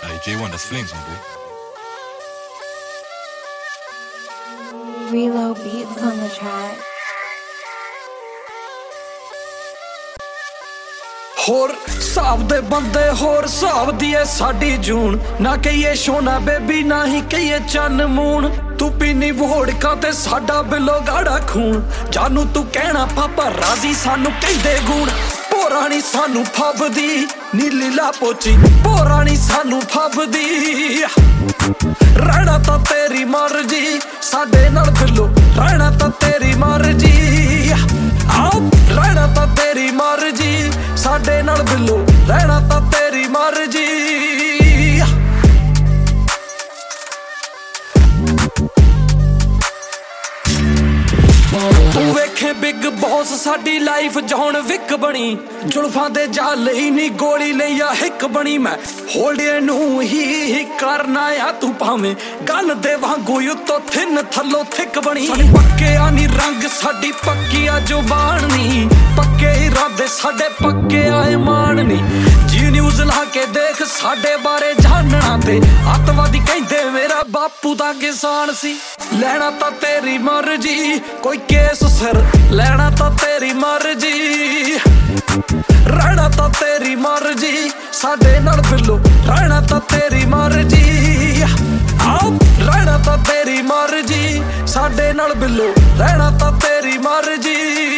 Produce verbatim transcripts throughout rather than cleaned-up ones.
Hey, J one, that's flames, my boy. Reload beats on the track. ਹੋਰ ਹਿਸਾਬ ਦੇ ਬੰਦੇ ਹੋਰ ਹਿਸਾਬ ਦੀ ਏ ਸਾਡੀ ਜੂਨ ਨਾ ਕਹੀਏ ਸੋਨਾ ਬੇਬੀ ਨਾ ਹੀ ਕਹੀਏ ਚੰਨ ਮੂਣ ਤੂੰ ਪੀਨੀ ਵੋੜਕਾ ਤੇ ਸਾਡਾ ਬਿੱਲੋ ਗਾੜਾ ਖੂਨ ਜਾਨੂ ਤੂੰ ਕਹਿਣਾ ਪਾਪਾ ਰਾਜ਼ੀ ਸਾਨੂੰ ਕਹਿੰਦੇ ਗੁਣ ਪੋਰਾਣੀ ਸਾਨੂੰ ਫੱਬਦੀ ਨੀਲੀ ਲਾ ਪੋਚੀ ਪੋਰਾਣੀ ਸਾਨੂੰ ਫੱਬਦੀ ਰਹਿਣਾ ਤਾਂ ਤੇਰੀ ਮਰਜ਼ੀ ਸਾਡੇ ਨਾਲ ਬਿੱਲੋ ਰਹਿਣਾ ਤਾਂ ਤੇਰੀ ਮਰਜ਼ੀ ਆਓ ਰਹਿਣਾ ਤਾਂ ਤੇਰੀ ਮਰਜ਼ੀ ਸਾਡੇ ਨਾਲ ਬਿੱਲੋ ਰਹਿਣਾ ਤਾਂ ਤੇਰੀ ਮਰਜ਼ੀ ਤੂੰ ਵੇਖੇ ਬਿੱਗ ਬੌਸ ਸਾਡੀ ਲਾਈਫ ਜੌਨ ਵਿਕ ਬਣੀ ਜ਼ੁਲਫਾਂ ਦੇ ਜਾਲ ਹੀ ਨੀ ਗੋਲੀ ਲਈ ਆ ਹਿੱਕ ਬਣੀ ਮੈਂ ਹੋਲਡੇ ਨੂੰ ਹੀ ਕਰਨਾ ਆ ਤੂੰ ਭਾਵੇਂ ਗਨ ਦੇ ਵਾਂਗੂ ਉੱਤੋਂ ਥਿੰਨ ਥੱਲੋਂ ਥਿੱਕ ਬਣੀ ਸਾਡੀ ਪੱਕਿਆ ਨੀ ਰੰਗ ਸਾਡੀ ਪੱਕੀ ਆ ਜ਼ੁਬਾਨ ਨੀ ਪੱਕੇ ਇਰਾਦੇ ਸਾਡੇ ਪੱਕੇ ਆਏ ਮਾਣ ਨੀ ਜੀ ਨਿਊਜ਼ ਲਾ ਕੇ ਦੇਖ ਸਾਡੇ ਬਾਰੇ ਜਾਣਨਾ ਤੇ ਅੱਤਵਾਦੀ ਕਹਿੰਦੇ ਮੇਰਾ ਬਾਪੂ ਦਾ ਕਿਸਾਨ ਸੀ ਲੈਣਾ ਤਾਂ ਤੇਰੀ ਮਰਜ਼ੀ ਕੋਈ ਕੇਸ ਸਿਰ ਲੈਣਾ ਤਾਂ ਤੇਰੀ ਮਰਜ਼ੀ ਰਹਿਣਾ ਤਾਂ ਤੇਰੀ ਮਰਜ਼ੀ ਸਾਡੇ ਨਾਲ ਬਿੱਲੋ ਰਹਿਣਾ ਤਾਂ ਤੇਰੀ ਮਰਜ਼ੀ ਆਓ ਰਹਿਣਾ ਤਾਂ ਤੇਰੀ ਮਰਜ਼ੀ ਸਾਡੇ ਨਾਲ ਬਿੱਲੋ ਰਹਿਣਾ ਤਾਂ ਤੇਰੀ ਮਰਜ਼ੀ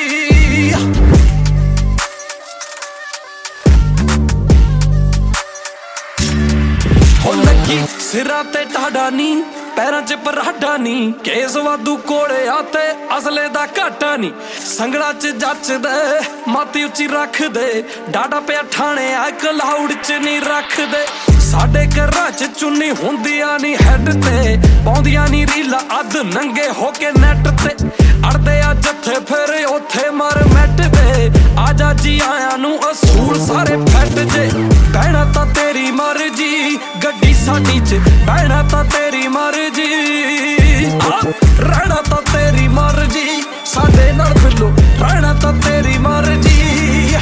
ਹੋ ਲੱਗੀ ਸਿਰਾਂ ਤੇ ਟਾਡਾ ਨੀ ਪੈਰਾਂ 'ਚ ਪਰਾਡਾ ਨੀ ਕੇਸ ਵਾਧੂ ਕੋਲੇ ਆ ਤੇ ਅਸਲੇ ਦਾ ਘਾਟਾ ਨੀ ਸੰਗੜਾ 'ਚ ਜੱਚਦੇ ਮਾਤੀ ਉੱਚੀ ਰੱਖਦੇ ਡਾਡਾ ਪਿਆ ਠਾਣੇ ਆ ਕਲਾਊਡ 'ਚ ਨੀ ਰੱਖਦੇ ਸਾਡੇ ਘਰਾਂ 'ਚ ਚੁੰਨੀ ਹੁੰਦੀਆਂ ਨੀ ਹੈਡ ਤੇ ਪਾਉਂਦੀਆਂ ਨੀ ਰੀਲਾ ਅੱਧ ਨੰਗੇ ਹੋ ਕੇ ਨੈਟ ਤੇ ਅੜਦੇ ਆ ਜੱਥੇ ਫਿਰ ਉੱਥੇ ਮਰ ਮੈਟ ਦੇ ਆ ਜਾ ਜੀ ਆਇਆਂ ਨੂੰ ਅਸੂਲ ਸਾਰੇ ਫੈਟ ਜੇ ਬਹਿਣਾ ਤਾਂ ਤੇਰੀ ਮਰਜ਼ੀ ਗੱਡੀ ਸਾਡੀ 'ਚ ਬਹਿਣਾ ਤਾਂ ਤੇਰੀ ਮਰਜ਼ੀ ਰਹਿਣਾ ਤਾਂ ਤੇਰੀ ਮਰਜ਼ੀ ਸਾਡੇ ਨਾਲ ਬਿੱਲੋ ਰਹਿਣਾ ਤਾਂ ਤੇਰੀ ਮਰਜ਼ੀ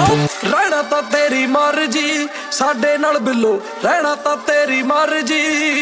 ਰਹਿਣਾ ਤਾਂ ਤੇਰੀ ਮਰਜ਼ੀ ਸਾਡੇ ਨਾਲ ਬਿੱਲੋ ਰਹਿਣਾ ਤਾਂ ਤੇਰੀ ਮਰਜ਼ੀ